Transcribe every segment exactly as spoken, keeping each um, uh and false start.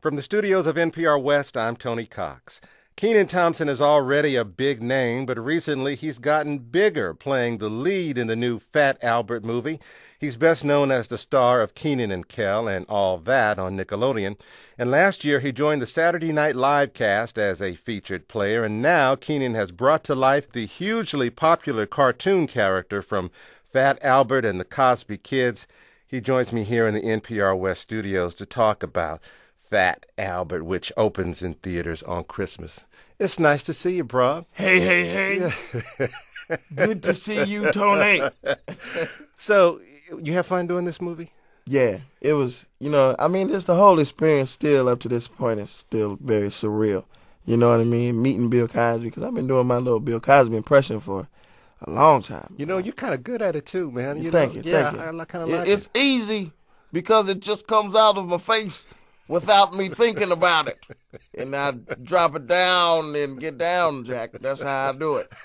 From the studios of N P R West, I'm Tony Cox. Kenan Thompson is already a big name, but recently he's gotten bigger, playing the lead in the new Fat Albert movie. He's best known as the star of Kenan and Kel and All That on Nickelodeon. And last year he joined the Saturday Night Live cast as a featured player, and now Kenan has brought to life the hugely popular cartoon character from Fat Albert and the Cosby Kids. He joins me here in the N P R West studios to talk about Fat Albert, which opens in theaters on Christmas. It's nice to see you, bro. Hey, hey, hey. Yeah. Good to see you, Tony. So, you have fun doing this movie? Yeah, it was, you know, I mean, just the whole experience still up to this point is still very surreal. You know what I mean? Meeting Bill Cosby, because I've been doing my little Bill Cosby impression for a long time. You know, you're kind of good at it too, man. You thank know, you, yeah, thank you. I, I kind of like it's it. It's easy because it just comes out of my face without me thinking about it. And I drop it down and get down, Jack. That's how I do it.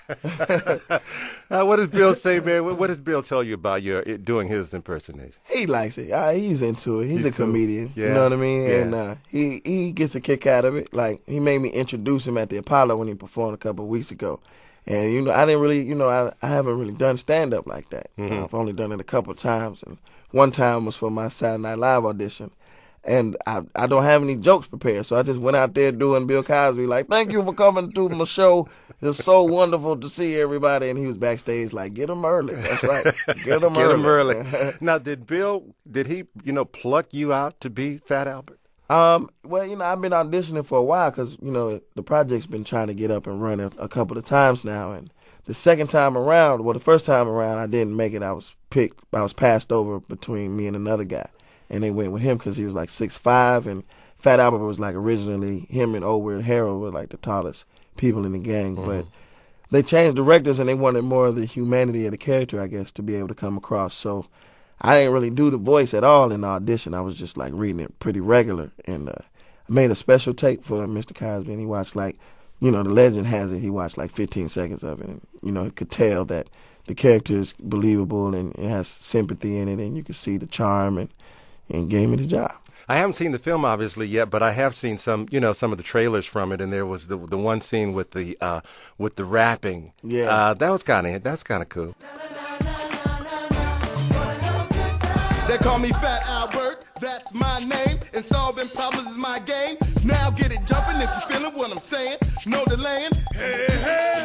uh, what does Bill say, man? What, what does Bill tell you about your it, doing his impersonation? He likes it. Uh, he's into it. He's, he's a cool. comedian. Yeah. You know what I mean? Yeah. And uh, he, he gets a kick out of it. Like, he made me introduce him at the Apollo when he performed a couple of weeks ago. And, you know, I didn't really, you know, I, I haven't really done stand-up like that. Mm-hmm. Uh, I've only done it a couple of times. And one time was for my Saturday Night Live audition. And I I don't have any jokes prepared, so I just went out there doing Bill Cosby, like, thank you for coming to my show. It's so wonderful to see everybody. And he was backstage like, get him early. That's right. Get him get early. him early. Now, did Bill, did he, you know, pluck you out to be Fat Albert? Um, well, you know, I've been auditioning for a while because, you know, the project's been trying to get up and running a couple of times now. And the second time around, well, the first time around, I didn't make it. I was picked, I was passed over between me and another guy. And they went with him because he was like six five, and Fat Albert was like originally, him and Old Weird Harold were like the tallest people in the gang. Mm-hmm. But they changed directors and they wanted more of the humanity of the character, I guess, to be able to come across. So I didn't really do the voice at all in the audition. I was just like reading it pretty regular. And uh, I made a special tape for Mister Cosby, and he watched like, you know, the legend has it, he watched like fifteen seconds of it. And, you know, he could tell that the character is believable and it has sympathy in it, and you could see the charm, and and gave me the job. I haven't seen the film obviously yet, but I have seen some, you know, some of the trailers from it, and there was the the one scene with the uh, with the rapping. Yeah, uh, that was kind of that's kind of cool. They call me Fat Albert, that's my name, and solving problems is my game. Now get it jumping if you feeling what I'm saying. No delaying. Hey, hey,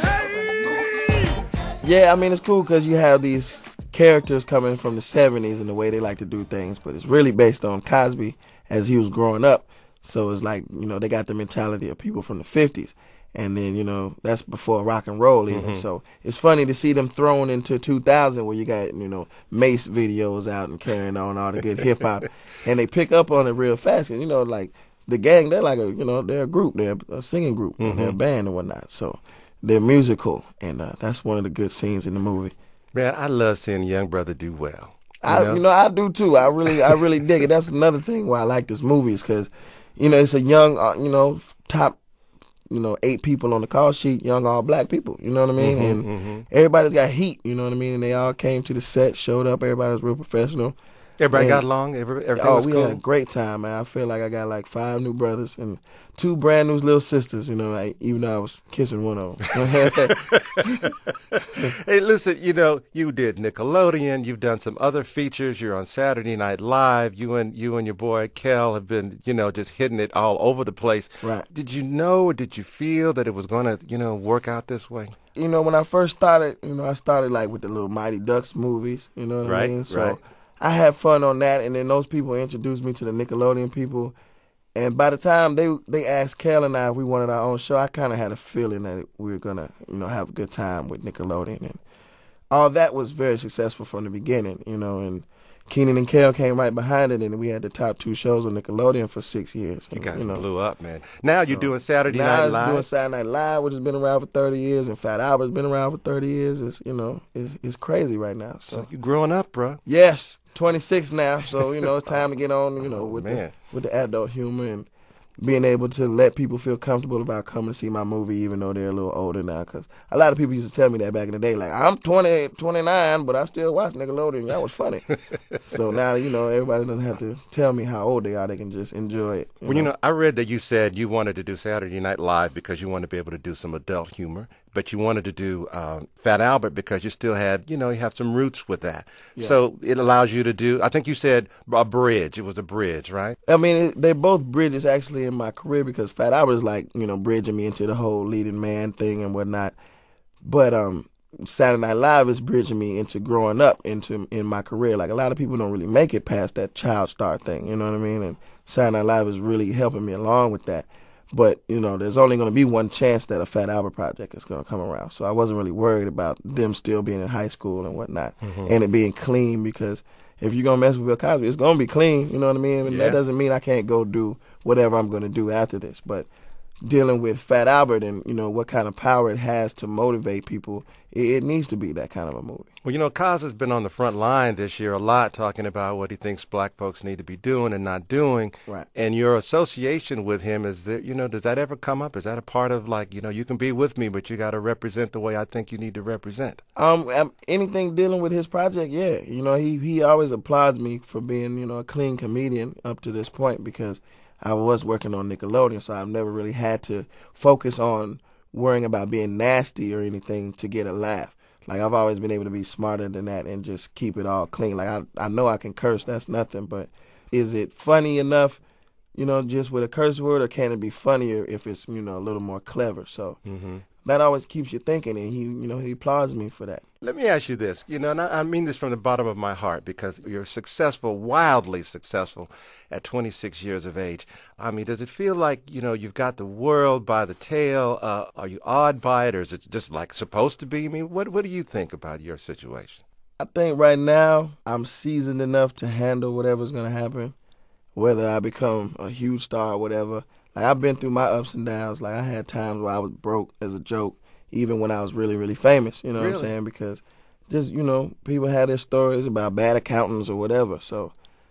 hey. Yeah, I mean, it's cool because you have these characters coming from the seventies and the way they like to do things, but it's really based on Cosby as he was growing up. So it's like, you know, they got the mentality of people from the fifties. And then, you know, that's before rock and roll even. Mm-hmm. So it's funny to see them thrown into two thousand where you got, you know, Mace videos out and carrying on all the good hip hop. And they pick up on it real fast. And, you know, like the gang, they're like a, you know, they're a group. They're a singing group. Mm-hmm. They're a band and whatnot. So they're musical. And uh, that's one of the good scenes in the movie. Man, I love seeing a young brother do well. You I, know? you know, I do too. I really, I really dig it. That's another thing why I like this movie is because, you know, it's a young, uh, you know, top, you know, eight people on the call sheet, young all black people. You know what I mean? Mm-hmm, and mm-hmm. everybody's got heat. You know what I mean? And they all came to the set, showed up. Everybody was real professional. Everybody and, got along. Every, everything oh, was we cool. had a great time, man. I feel like I got like five new brothers and two brand new little sisters. You know, like, even though I was kissing one of them. Hey, listen, you know, you did Nickelodeon. You've done some other features. You're on Saturday Night Live. You and you and your boy Kel have been, you know, just hitting it all over the place. Right. Did you know? Or did you feel that it was going to, you know, work out this way? You know, when I first started, you know, I started like with the little Mighty Ducks movies. You know what right, I mean? So right. I had fun on that, and then those people introduced me to the Nickelodeon people. And by the time they they asked Kel and I if we wanted our own show, I kind of had a feeling that we were gonna, you know, have a good time with Nickelodeon, and all that was very successful from the beginning, you know. And Kenan and Kel came right behind it, and we had the top two shows on Nickelodeon for six years. You guys you know. blew up, man. Now so, you're doing Saturday now Night Live. Live. Doing Saturday Night Live, which has been around for thirty years, and Fat Albert's been around for thirty years. It's, you know, it's it's crazy right now. So, so you're growing up, bro. Yes, twenty-six now. So you know, it's time to get on, you know, with man. the with the adult humor and being able to let people feel comfortable about coming to see my movie, even though they're a little older now. Because a lot of people used to tell me that back in the day, like, I'm twenty, twenty-nine, but I still watch Nickelodeon. That was funny. So now, you know, everybody doesn't have to tell me how old they are. They can just enjoy it. You well, know? you know, I read that you said you wanted to do Saturday Night Live because you wanted to be able to do some adult humor, but you wanted to do uh, Fat Albert because you still had, you know, you have some roots with that. Yeah. So it allows you to do, I think you said a bridge. It was a bridge, right? I mean, it, they're both bridges actually in my career because Fat Albert is like, you know, bridging me into the whole leading man thing and whatnot. But um, Saturday Night Live is bridging me into growing up into in my career. Like, a lot of people don't really make it past that child star thing, you know what I mean? And Saturday Night Live is really helping me along with that. But, you know, there's only going to be one chance that a Fat Albert project is going to come around. So I wasn't really worried about them still being in high school and whatnot, mm-hmm. and it being clean, because if you're going to mess with Bill Cosby, it's going to be clean, you know what I mean? And yeah. that doesn't mean I can't go do whatever I'm going to do after this. But dealing with Fat Albert and, you know, what kind of power it has to motivate people, it, it needs to be that kind of a movie. Well, you know, Cos has been on the front line this year a lot, talking about what he thinks black folks need to be doing and not doing. Right. And your association with him, is that, you know, does that ever come up? Is that a part of, like, you know, you can be with me, but you got to represent the way I think you need to represent? Um, um, anything dealing with his project, yeah. You know, he, he always applauds me for being, you know, a clean comedian up to this point, because I was working on Nickelodeon, so I've never really had to focus on worrying about being nasty or anything to get a laugh. Like, I've always been able to be smarter than that and just keep it all clean. Like, I I know I can curse, that's nothing, but is it funny enough, you know, just with a curse word, or can it be funnier if it's, you know, a little more clever? So mm-hmm. that always keeps you thinking, and he, you know, he applauds me for that. Let me ask you this, you know, and I, I mean this from the bottom of my heart, because you're successful, wildly successful at twenty-six years of age. I mean, does it feel like, you know, you've got the world by the tail? Uh, are you awed by it, or is it just like supposed to be? I mean, what, what do you think about your situation? I think right now I'm seasoned enough to handle whatever's going to happen, whether I become a huge star or whatever. Like, I've been through my ups and downs. Like, I had times where I was broke as a joke, even when I was really, really famous, you know really? what I'm saying? Because just, you know, people have their stories about bad accountants or whatever. So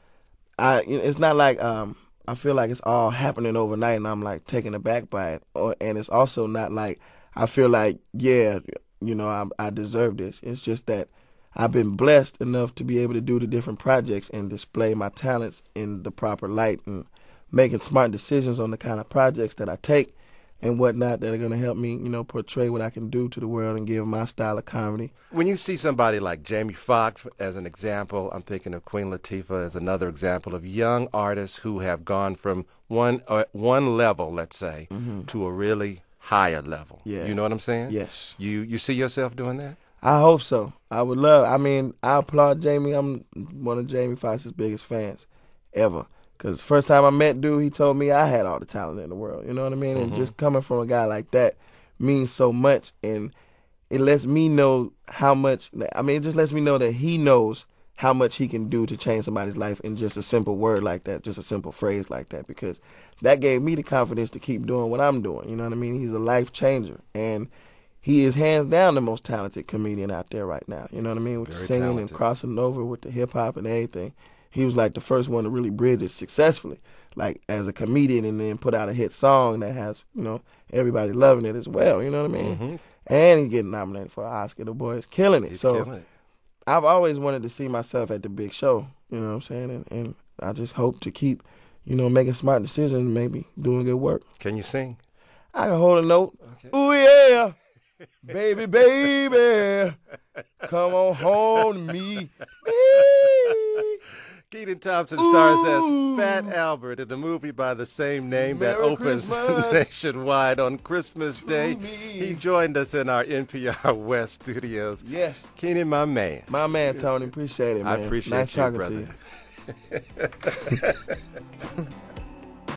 I, you know, it's not like um, I feel like it's all happening overnight and I'm, like, taken aback by it. Or, and it's also not like I feel like, yeah, you know, I, I deserve this. It's just that I've been blessed enough to be able to do the different projects and display my talents in the proper light, and making smart decisions on the kind of projects that I take and whatnot that are going to help me, you know, portray what I can do to the world and give my style of comedy. When you see somebody like Jamie Foxx as an example, I'm thinking of Queen Latifah as another example of young artists who have gone from one uh, one level, let's say, mm-hmm. to a really higher level. Yeah. You know what I'm saying? Yes. You you see yourself doing that? I hope so. I would love, I mean, I applaud Jamie. I'm one of Jamie Foxx's biggest fans ever. Because the first time I met dude, he told me I had all the talent in the world. You know what I mean? Mm-hmm. And just coming from a guy like that means so much. And it lets me know how much, I mean, it just lets me know that he knows how much he can do to change somebody's life in just a simple word like that, just a simple phrase like that. Because that gave me the confidence to keep doing what I'm doing. You know what I mean? He's a life changer. And he is hands down the most talented comedian out there right now. You know what I mean? With Very the singing talented. And crossing over with the hip-hop and everything. He was like the first one to really bridge it successfully, like as a comedian, and then put out a hit song that has, you know, everybody loving it as well. You know what I mean? Mm-hmm. And he's getting nominated for an Oscar. The boy is killing it. He's so killing it. I've always wanted to see myself at the big show. You know what I'm saying? And, and I just hope to keep, you know, making smart decisions, maybe doing good work. Can you sing? I can hold a note. Okay. Ooh, yeah. Baby, baby, come on home to me. Kenan Thompson stars Ooh. as Fat Albert in the movie by the same name Merry that opens Christmas. nationwide on Christmas Day. Me. He joined us in our N P R West studios. Yes. Kenan, my man. My man, Tony. Appreciate it, man. I appreciate nice you, talking brother. to you.